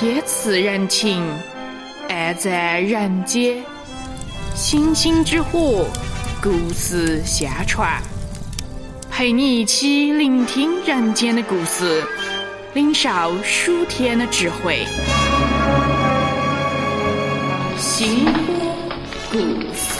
贴瓷人情，爱在人间。星星之火，故事相传，陪你一起聆听人间的故事，领受数天的智慧。星火故事。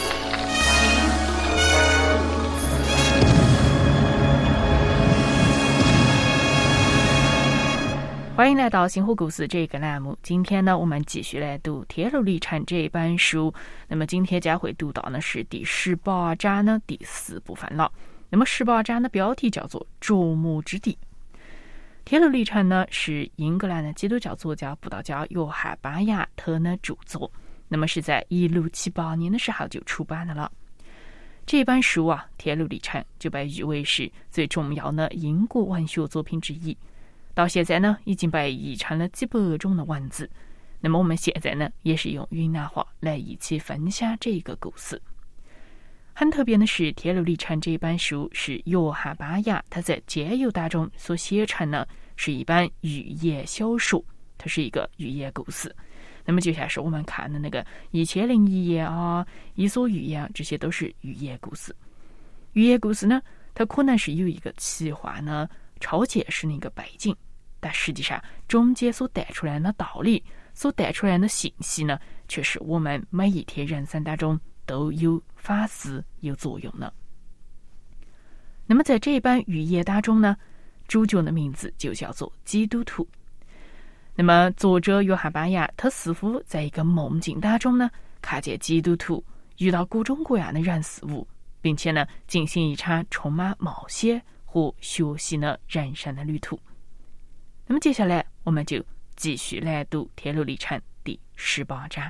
欢迎来到星火故事这个栏目。今天呢，我们继续来读《铁路里程》这本书。那么今天将会读到呢是第18章呢第4部分了。那么18章的标题叫做《啄木之地》。《铁路里程》呢是英格兰的基督教作家布道家约翰·巴雅特的著作。那么是在1678年的时候就出版的了。这本书啊，《铁路里程》就被誉为是最重要的英国文学作品之一。到现在呢，已经被译成了几百种的文字。那么我们现在呢，也是用云南话来一起分享这个故事。很特别的是，《铁路里程》这本书是约翰·巴雅他在监狱当中所写成的，是一本寓言小说，它是一个寓言故事。那么就像是我们看的那个《一千零一夜》啊，《伊索寓言》，这些都是寓言故事。寓言故事呢，它可能是有一个奇幻呢超现实的一个背景，但实际上中间所带出来的道理，所带出来的信息呢，却是我们每一天人生当中都有反思有作用的。那么在这一本寓言当中呢，主角的名字就叫做基督徒。那么作者约翰·巴雅他似乎在一个梦境当中呢，看见基督徒遇到各种各样的人事物，并且呢进行一场充满冒险和学习的人生的旅途。那么接下来我们就继续来读《铁路里程》第18章。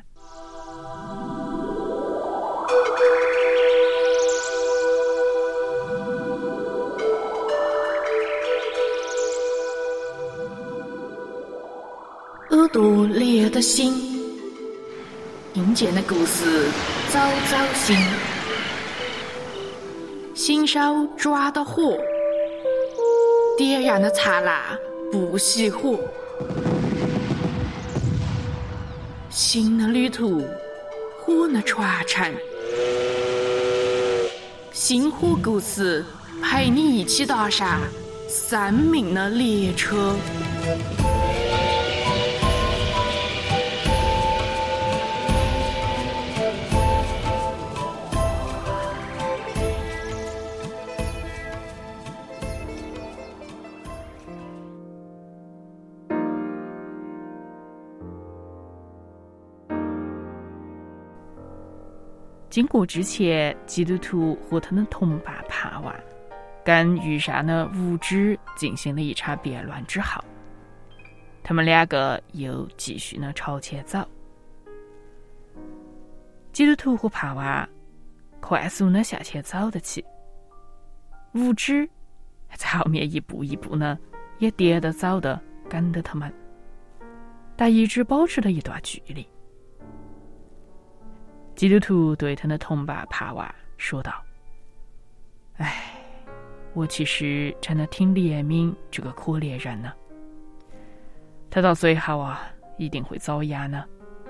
耳朵裂的心，听见的故事早早醒，新手抓的火，点燃的刹那不熄火。新的旅途，火的传承，星火故事陪你一起踏上生命的列车。经过之前基督徒和他的同伴盼望跟遇上的无知进行了一场辩论之后，他们两个又继续呢朝前走。基督徒和盼望快速的向前走得起，无知在后面一步一步呢也跌得走的跟着他们，但一直保持了一段距离。基督徒对他的同伴帕瓦说道：哎，我其实真的挺怜悯这个可怜人呢，他到最后啊一定会遭殃呢。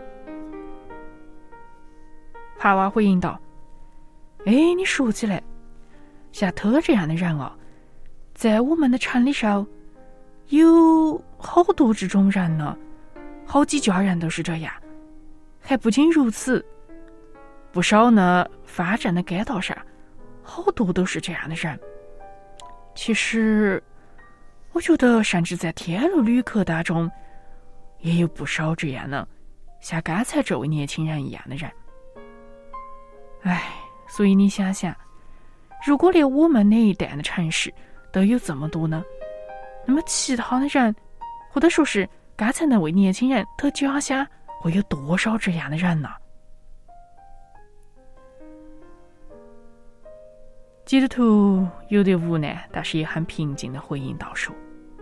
帕瓦回应道：哎，你说起来，像他这样的人啊，在我们的城里上有好多这种人呢，好几家人都是这样。还不仅如此，不少呢发展的街道上好多都是这样的人。其实我觉得甚至在铁路旅客当中也有不少这样的像刚才这位年轻人一样的人。哎，所以你想想，如果连我们那一带的城市都有这么多呢，那么其他的人，或者说是刚才那位年轻人他家乡会有多少这样的人呢？基督徒有点无奈，但是也很平静地回应道说：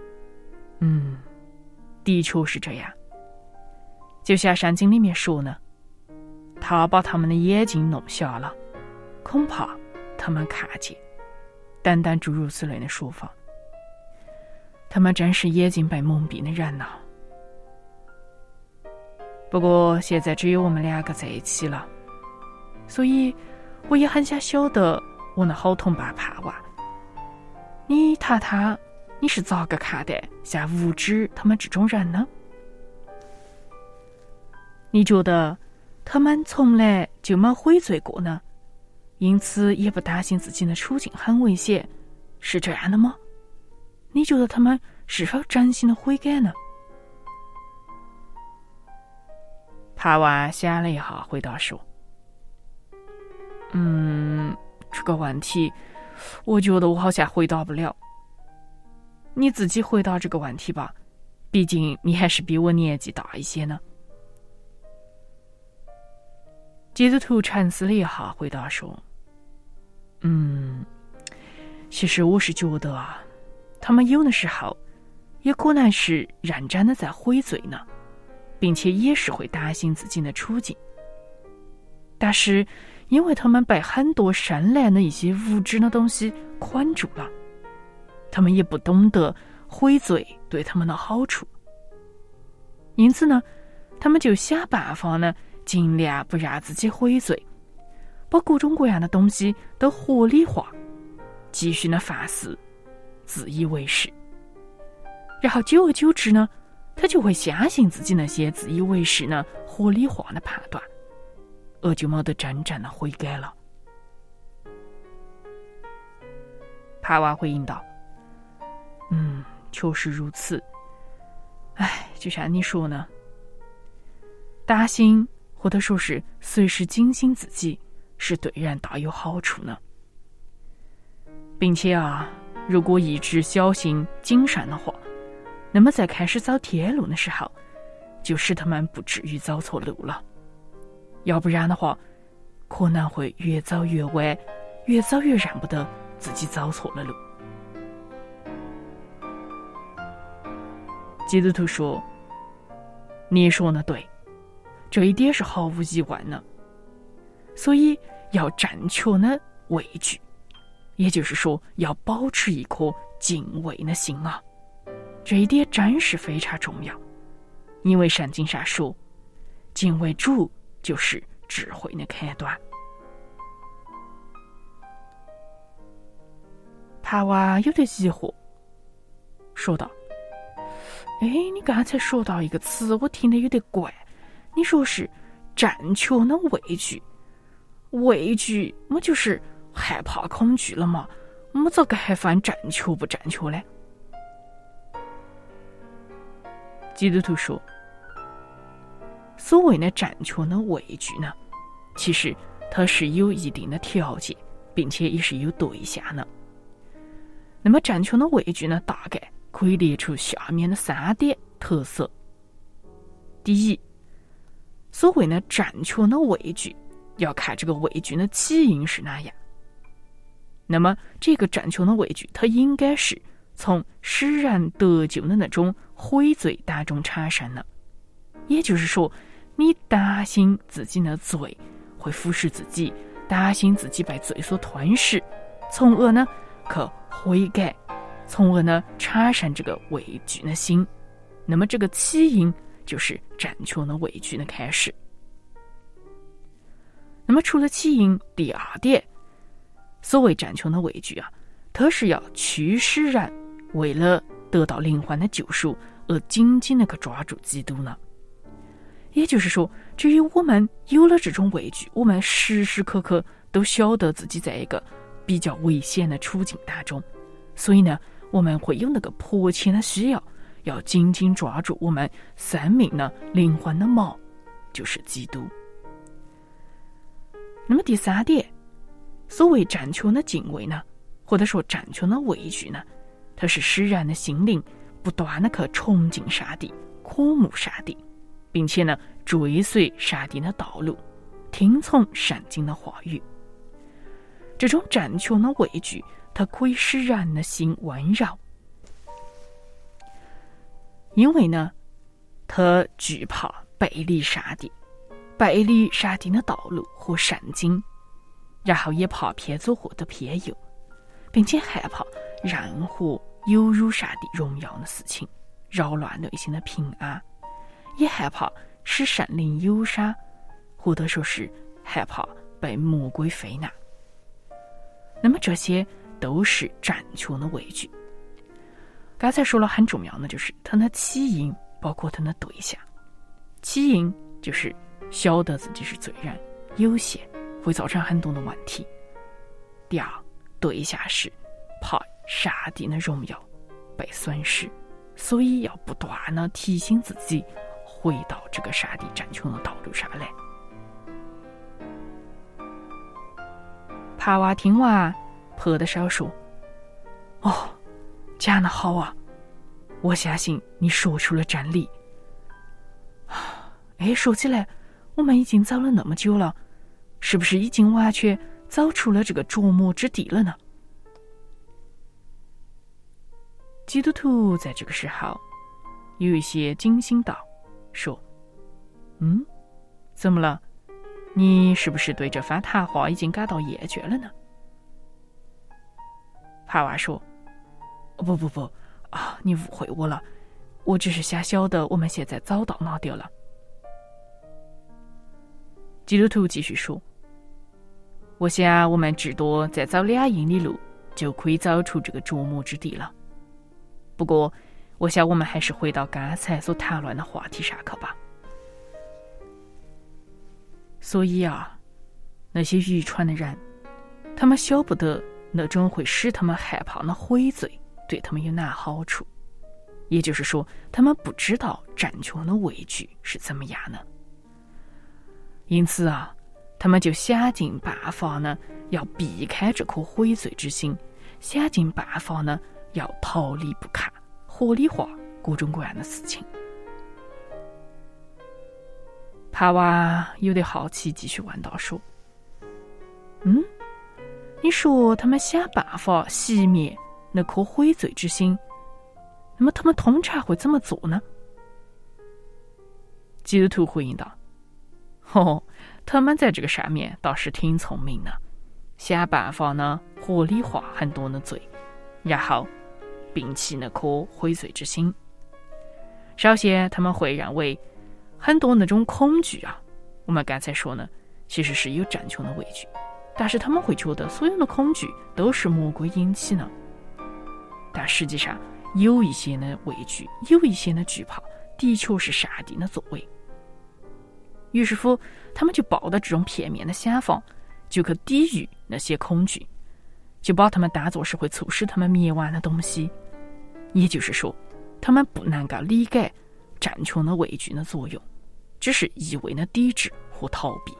的确是这样。就像圣经里面说呢，他把他们的眼睛弄瞎了，恐怕他们看见，等等诸如此类的说法。他们真是眼睛被蒙蔽的人呐。 不过现在只有我们两个在一起了，所以我也很想晓得我那好同伴帕娃，你太太你是咋个看待像无知他们这种人呢？你觉得他们从来就没悔罪过呢？因此也不担心自己的处境很危险，是这样的吗？你觉得他们是否真心的悔改呢？帕娃想了一下，回答说：“这个问题，我觉得我好像回答不了。你自己回答这个问题吧，毕竟你还是比我年纪大一些呢。”基督徒沉思了一下，回答说：“其实我是觉得啊，他们有的时候也可能是认真的在悔罪呢，并且也是会担心自己的处境。但是因为他们被很多深蓝的一些无知的东西捆住了，他们也不懂得悔罪对他们的好处，因此呢，他们就想办法呢，尽量不让自己悔罪，把各种各样的东西都合理化，继续的放肆，自以为是。然后久而久之呢，他就会相信自己那些自以为是呢合理化的判断，而就没得真正的悔改了。帕娃回应道：“确实如此。就像你说呢，担心或者说是随时警醒自己，是对人大有好处呢。并且如果一直小心谨慎的话，那么在开始走天路的时候，就使他们不至于走错路了。要不然的话，可能会越走越歪，越走越认不得自己走错了路。”基督徒说：“你说的对，这一点是毫无疑问的。所以要正确的畏惧，也就是说要保持一颗敬畏的心啊，这一点真是非常重要。因为圣经上说，敬畏主就是智慧的开端。”帕娃有点疑惑，说道：“你刚才说到一个词，我听得有点怪。你说是正确的畏惧，畏惧我就是害怕恐惧了嘛？我咋个还分正确不正确呢？”基督徒说：“所谓的正确的畏惧呢，其实它是有一定的条件，并且也是有对象的。那么正确的畏惧呢，大概可以列出下面的3点特色。第一，所谓的正确的畏惧，要看这个畏惧的起因是哪样。那么这个正确的畏惧，它应该是从使人得救的那种悔罪当中产生的。也就是说，你担心自己的罪会腐蚀自己，担心自己被罪所吞噬，从而呢去悔改，从而呢产生这个畏惧的心。那么这个起因就是正确的畏惧的开始。那么除了起因，第2点，所谓正确的畏惧它是要驱使人为了得到灵魂的救赎而紧紧的去抓住基督呢。也就是说，只有我们有了这种畏惧，我们时时刻刻都晓得自己在一个比较危险的处境当中，所以呢，我们会有那个迫切的需要紧紧抓住我们生命的灵魂的锚，就是基督。那么第3点，所谓正确的敬畏呢，或者说正确的畏惧呢，它是使人的心灵不断的去崇敬上帝，渴慕上帝，并且呢追随上帝的道路，听从圣经的话语。这种正确的畏惧，它可以使人的心温柔，因为呢他惧怕背离上帝，背离上帝的道路和圣经，然后也怕偏左或者偏右，并且害怕任何有辱上帝荣耀的事情，扰乱内心的平安，也害怕是山林有杀，或者说是害怕被魔鬼非难。那么这些都是战穷的畏惧。刚才说了很重要的就是他的起因，包括他的对象。起因就是晓得自己是罪人，有限，会造成很多的问题。第二，对象是怕上帝的荣耀被损失，所以要不断的提醒自己回到这个上帝战穷的道路上来。帕娃听完，拍的手说：“哦，讲得好啊！我相信你说出了真理。哎，说起来，我们已经走了那么久了，是不是已经完全走出了这个捉摸之地了呢？”基督徒在这个时候有一些惊醒道，说：“怎么了？你是不是对这番谈话已经感到厌倦了呢？”帕娃说：“不啊，你误会我了，我只是想晓得我们现在走到哪点了。”基督徒继续说：“我想我们至多再走2英里路就可以走出这个捉摸之地了。不过我想我们还是回到刚才所谈论的话题上去吧。所以啊，那些愚蠢的人，他们晓不得那种会使他们害怕的悔罪对他们有哪好处，也就是说他们不知道战穷的畏惧是怎么样的。因此啊，他们就想尽办法呢，要避开这颗悔罪之心，想尽办法呢，要逃离不看，合理化各种各样的事情。帕娃有点好奇，继续问道说：“你说他们想办法熄灭那颗悔罪之心，那么他们通常会怎么做呢？”基督徒回应道：“他们在这个上面倒是挺聪明的，想办法呢合理化很多的罪，然后摒弃那颗悔罪之心。首先他们会认为很多那种恐惧啊，我们刚才说呢，其实是有战穷的畏惧，但是他们会觉得所有的恐惧都是魔鬼引起的。但实际上有一些的畏惧，有一些的惧怕，的确是上帝的作为。于是乎，他们就抱着这种片面的想法，就去抵御那些恐惧，就把他们当作是会促使他们灭亡的东西。也就是说，他们不能够理解战穷的畏惧的作用，只是一味的抵制和逃避。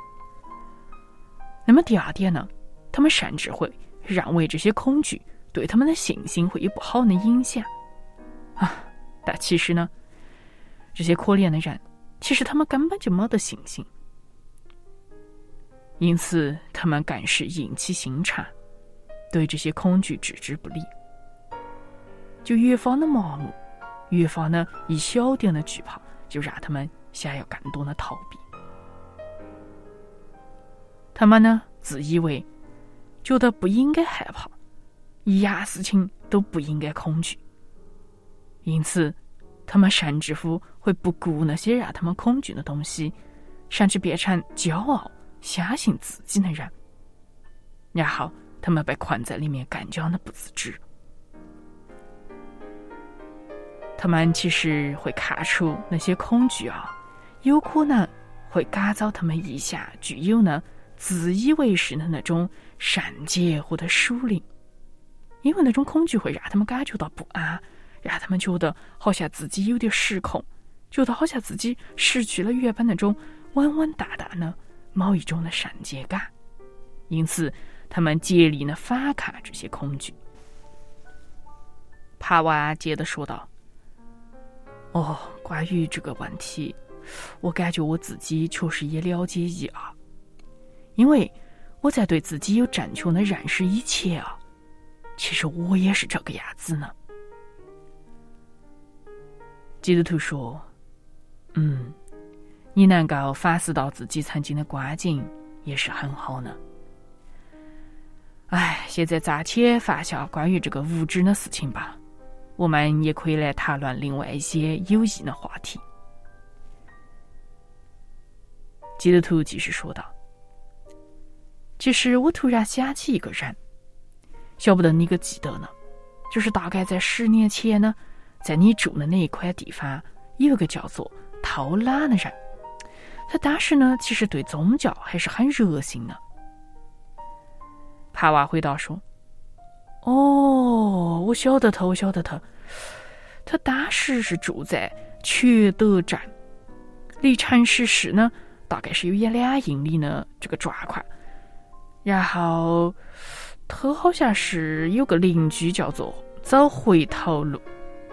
那么第二点呢，他们甚至会认为这些恐惧对他们的信心会有不好的影响但其实呢，这些可怜的人其实他们根本就没得信心，因此他们更是硬起心肠，对这些恐惧置之不理，就越发的麻木，越发呢一小点的惧怕就让他们想要更多的逃避。他们呢自以为觉得不应该害怕，一样事情都不应该恐惧，因此他们甚至乎会不顾那些让他们恐惧的东西，甚至变成骄傲相信自己的人，然后他们被困在里面更加的不自知。他们其实会看出那些恐惧啊，有可能会赶走他们一向具有呢自以为是的那种圣洁或者属灵，因为那种恐惧会让他们感觉到不安，让他们觉得好像自己有点失控，觉得好像自己失去了原本那种稳稳当当的某一种的圣洁感，因此他们竭力的反抗这些恐惧。帕娃接着说道：“关于这个问题，我感觉我自己确实也了解一二，因为我在对自己有正确的认识以前啊，其实我也是这个样子呢。”基督徒说：“你能够反思到自己曾经的光景，也是很好呢。现在暂且放下关于这个无知的事情吧，我们也可以来谈论另外一些有益的话题。 基督徒继续说道：其实我突然想起一个人，晓不得你可记得呢？就是大概在10年前呢，在你住的那一块地方有一个叫做陶拉的人，他当时呢其实对宗教还是很热心的。帕瓦回答说：哦，我晓得他。他当时是住在缺德站，离城市呢大概是有1-2英里呢这个状况。然后他好像是有个邻居叫做走回头路。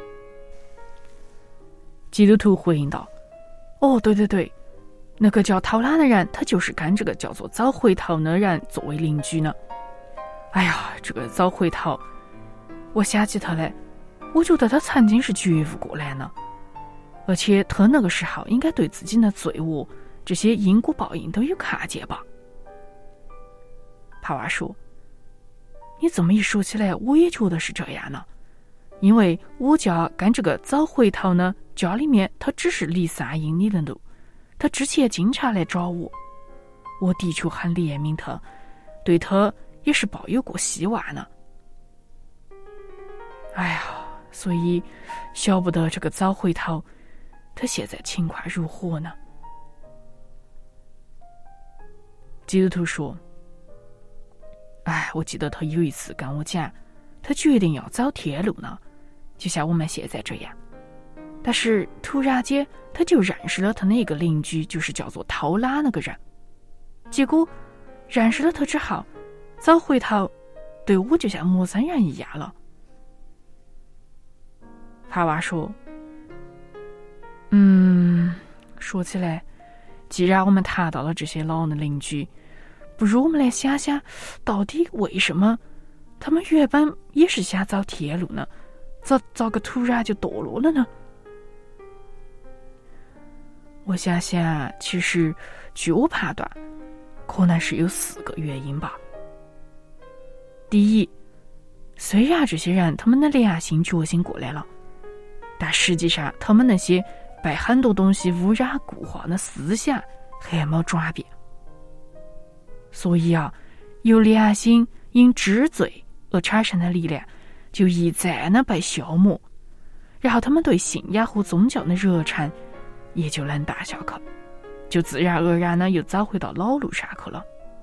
基督徒回应道：哦，对，那个叫陶拉的人，他就是跟这个叫做走回头的人作为邻居呢。哎呀，这个走回头，我想起他来，我觉得他曾经是觉悟过来呢，而且他那个时候应该对自己的罪恶这些因果报应都有看见吧。帕瓦说：你这么一说起来，我也觉得是这样呢，因为我家跟这个走回头呢，家里面他只是离3英里的路，他之前经常来找我，我的确很怜悯他，对他也是抱有过希望呢。哎呀，所以晓不得这个走回头他现在情况如何呢？基督徒说：我记得他有一次跟我讲，他决定要走天路呢，就像我们现在这样，但是突然间他就认识了他那个邻居，就是叫做陶拉那个人。结果认识了他之后，走回头对我就像陌生人一样了。帕瓦说：说起来，既然我们谈到了这些老的邻居，不如我们来想想，到底为什么他们原本也是想走天路呢？咋个突然就堕落了呢？我想想，其实据我判断，可能是有4个原因吧。第一，虽然这些人他们的良心觉醒过来了，但实际上他们那些被很多东西污染固化的思想还没转变。所以有良心因知罪而产生的力量就一再的被消磨，然后他们对信仰和宗教的热忱也就冷淡下去，就自然而然的又走回到老路上去了。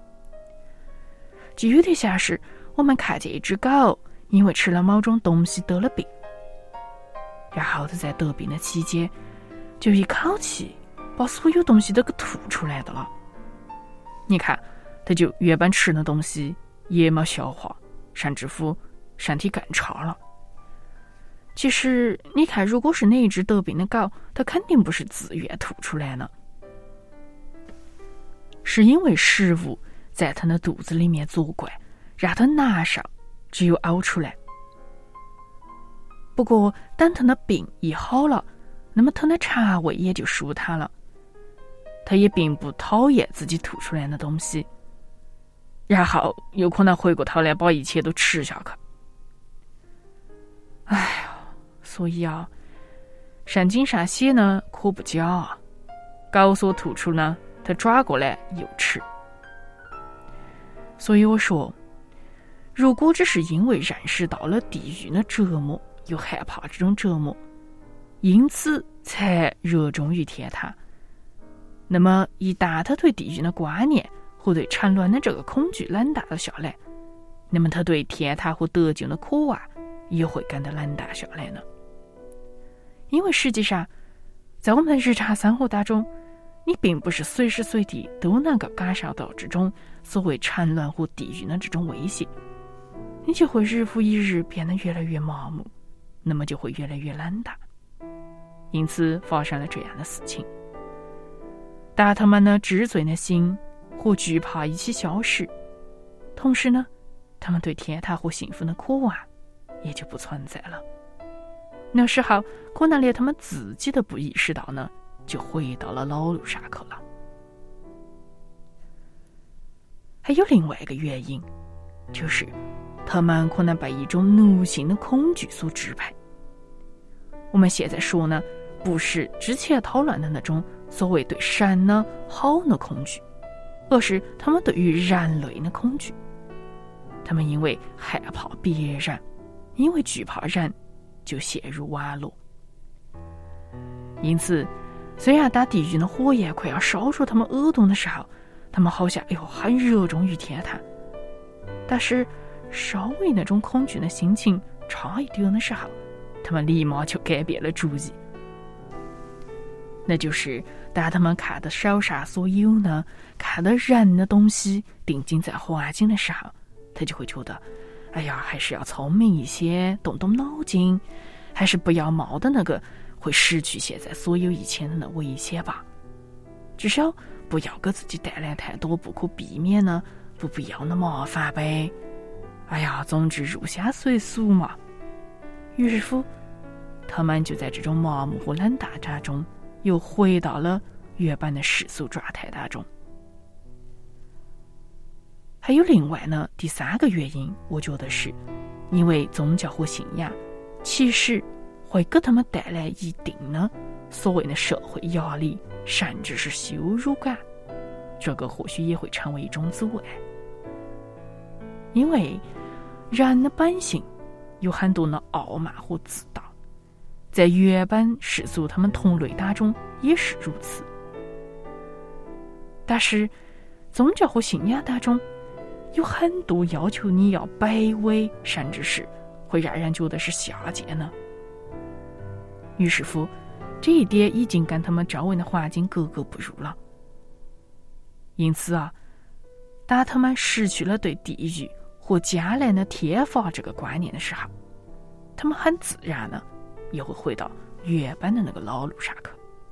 就有点像是我们看见一只狗因为吃了某种东西得了病，然后它在得病的期间就一口气把所有东西都给吐出来的了。你看，它就原本吃的东西也没消化，甚至乎身体更差了。其实你看，如果是那一只得病的狗，它肯定不是自愿吐出来的，是因为食物在它的肚子里面作怪，让它难受，只有呕出来。不过等它的病一好了，那么它的肠胃也就舒坦了，它也并不讨厌自己吐出来的东西，然后有可能回过头来把一切都吃下去。哎呀，所以圣经上写呢可不假狗所吐出呢，它抓过来又吃。所以我说，如果只是因为认识到了地狱的折磨，又害怕这种折磨，因此才热衷于天堂，那么一旦他对地狱的观念和对沉沦的这个恐惧冷淡了下来，那么他对天堂和得救的渴望也会跟着冷淡下来呢。因为实际上在我们的日常生活当中，你并不是随时随地都能够感受到这种所谓沉沦和地狱的这种威胁，你就会日复一日变得越来越麻木，那么就会越来越冷淡。因此发生了这样的事情，当他们的知罪的心和惧怕一起消失，同时呢，他们对天堂和幸福的渴望也就不存在了。那时候可能连他们自己都不意识到呢，就回到了老路上去了。还有另外一个原因，就是他们可能被一种奴性的恐惧所支配。我们现在说呢， 不是之前讨论的那种所谓对神的好的恐惧，而是他们对于人类的恐惧。他们因为害怕别人，因为惧怕人，就陷入网络。因此，虽然当地狱的火焰快要烧出他们耳朵的时候，他们好像很热衷于天堂，但是稍微那种恐惧的心情差一点的时候，他们立马就改变了主意。那就是当他们看到手上所有呢，看到人的东西定睛在环境的时候，他就会觉得还是要聪明一些，动动脑筋，还是不要冒的那个会失去现在所有一切的那危险吧。至少不要给自己带来太多不可避免的不必要的麻烦呗。总之入乡随俗嘛。于是乎，他们就在这种麻木和冷淡当中又回到了原本的世俗状态当中。还有另外呢，第三个原因，我觉得是因为宗教和信仰其实会给他们带来一定的所谓的社会压力，甚至是羞辱感，这个或许也会成为一种阻碍。因为人的本性有很多的傲慢和自大，在原本世俗他们同类当中也是如此。但是宗教和信仰当中有很多要求你要卑微，甚至是会让人觉得是下贱呢。于是乎，这一点已经跟他们周围的环境格格不入了。因此当他们失去了对地狱和将来的天罚这个观念的时候，他们很自然的也会回到原本的那个老路上去。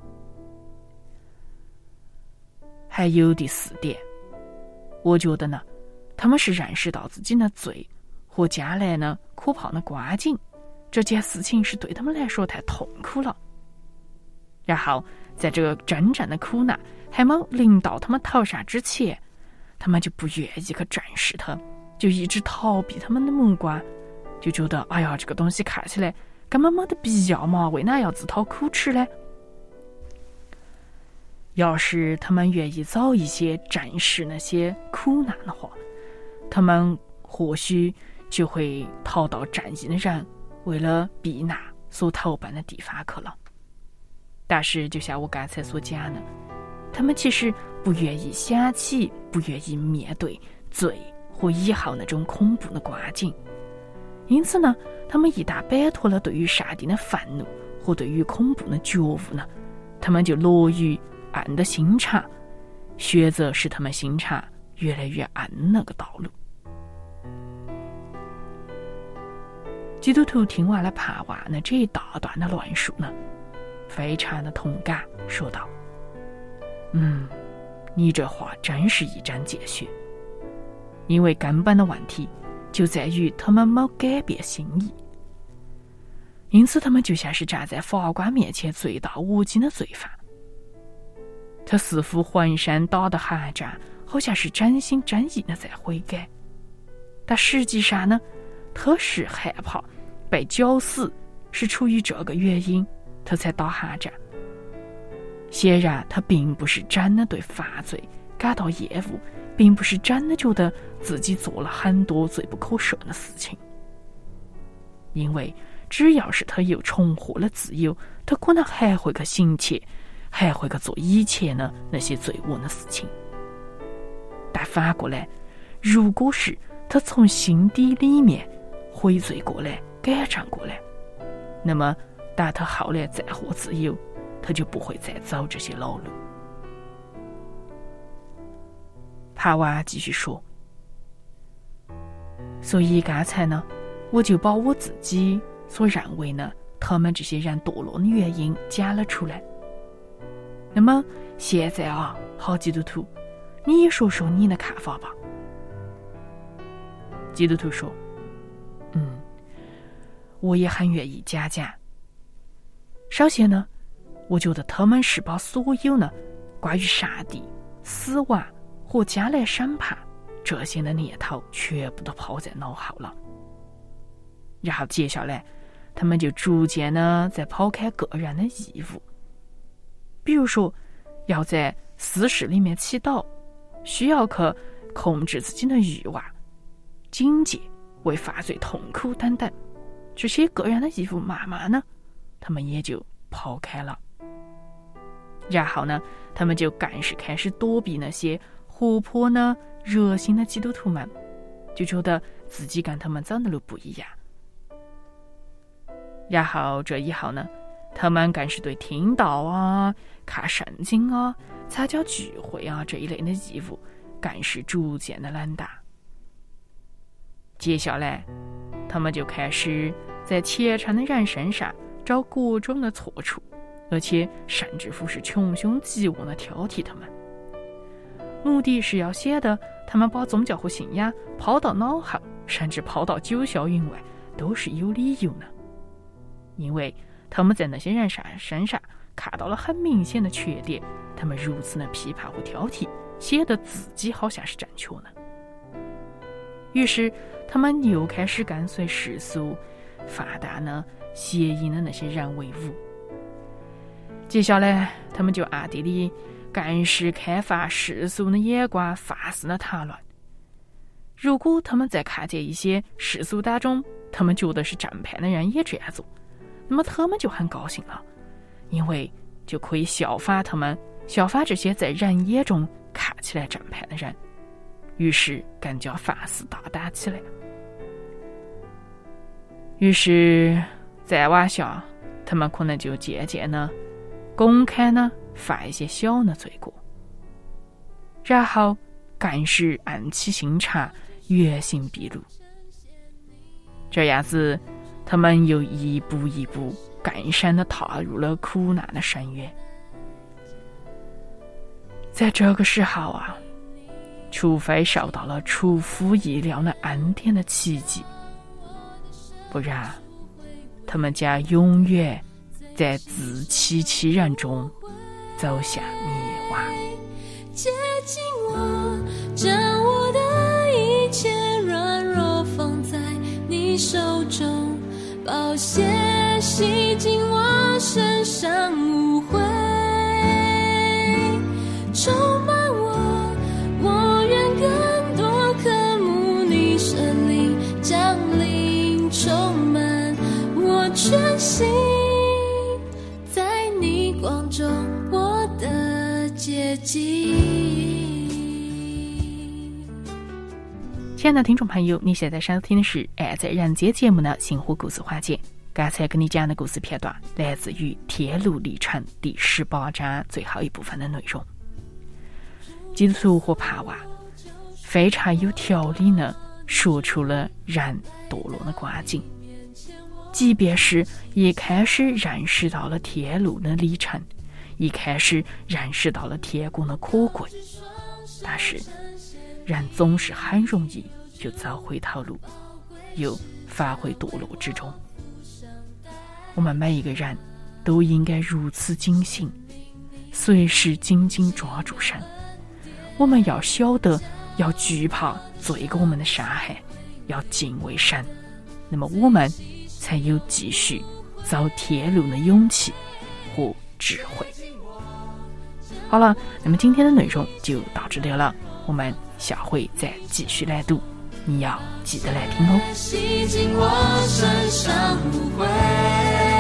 还有第四点，我觉得呢，他们是认识到自己的罪和将来呢可怕的光景，这件事情是对他们来说太痛苦了。然后在这个真正的苦难还没临到他们头上之前，他们就不愿意去正视它，就一直逃避他们的目光，就觉得这个东西看起来根本没得必要嘛，为哪要自讨苦吃呢？要是他们愿意早一些正视那些苦难的话，他们或许就会逃到正义的人为了避难所投奔的地方去了。但是就像我刚才所讲的，他们其实不愿意想起，不愿意面对罪和以后那种恐怖的光景。因此呢，他们一旦摆脱了对于上帝的愤怒和对于恐怖的觉悟呢，他们就落于暗的心肠，选择使他们心肠越来越暗那个道路。基督徒听完了盼望的这一大段的论述呢，非常的同感，说道：你这话真是一针见血。因为根本的问题就在于他们没改变心意，因此他们就像是站在法官面前罪大恶极的罪犯。他似乎浑身打得寒战，好像是真心真意的在悔改，但实际上呢，他是害怕被绞死，是出于这个原因他才打寒战。显然他并不是真的对犯罪感到厌恶，并不是真的觉得自己做了很多罪不可赦的事情。因为只要是他又重获了自由，他可能还会去行窃，还会去做以前的那些罪恶的事情。但反过来，如果是他从心底里面悔罪过来，改正过来，那么当他后来再获自由，他就不会再走这些老路。帕瓦继续说，所以刚才呢，我就把我自己所认为呢他们这些人堕落的原因讲了出来。那么现在好基督徒，你也说说你的看法吧。基督徒说，我也很愿意讲讲。首先呢，我觉得他们是把所有呢关于上帝、死亡和将来审判这些的念头全部都抛在脑后了。然后接下来他们就逐渐呢在抛开个人的义务，比如说要在私事里面祈祷，需要去控制自己的欲望，警戒为犯罪痛苦等等，这些个人的义务慢慢呢他们也就抛开了。然后呢他们就更是开始躲避那些活泼呢热心的基督徒们，就觉得自己跟他们走的路不一样。然后这以后呢，他们更是对听道啊、看圣经啊、参加聚会啊这一类的义务更是逐渐的冷淡。接下来他们就开始在虔诚的人身上找各种的错处，而且甚至乎是穷凶极恶的挑剔他们，目的是要显得他们把宗教和信仰抛到脑后，甚至抛到九霄云外都是有理由的。因为他们在那些人身上看到了很明显的缺点，他们如此的批判和挑剔，显得自己好像是正确的。于是他们又开始跟随世俗放大呢邪淫的那些人为伍。接下来他们就暗地里更是开发世俗的眼光，放肆的谈论。如果他们在看见一些世俗当中他们觉得是正派的人也这样做，那么他们就很高兴了，因为就可以效仿他们，效仿这些在人眼中看起来正派的人，于是更加放肆大胆起来。于是再往下，他们可能就渐渐呢公开呢犯一些小的罪过，然后更是暗起心肠，原形毕露。这样子他们又一步一步更深地踏入了苦难的深渊。在这个时候啊，除非受到了出乎意料的恩典的奇迹，不然他们将永远在自欺欺人中走向迷惘。 接近我，将我的一切软弱放在你手中，宝血洗净我身上污秽，充满我，我愿更多渴慕你圣灵降临，充满我全心，在你光中我的接近。 亲爱的听众朋友，你现在收听的是《爱在人间》节目的星火故事环节。刚才跟你讲的故事片段来自于《天路历程》第18章最后一部分的内容。基督徒和帕瓦非常有条理地说出了人堕落的光景，即便是一开始认识到了天路的历程，一开始认识到了天国的可贵，但是人总是很容易就走回头路，又返回堕落之中。我们每一个人都应该如此警醒，随时紧紧抓住神。我们要晓得，要惧怕罪给我们的伤害，要敬畏神，那么我们才有继续走天路的勇气和智慧。好了，那么今天的内容就到这里了，我们下回再继续来读，你要记得来听哦。 洗净我身上污秽，